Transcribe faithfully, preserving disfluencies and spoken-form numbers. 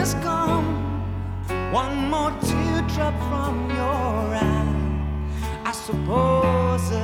must come. One more teardrop from your eye, I suppose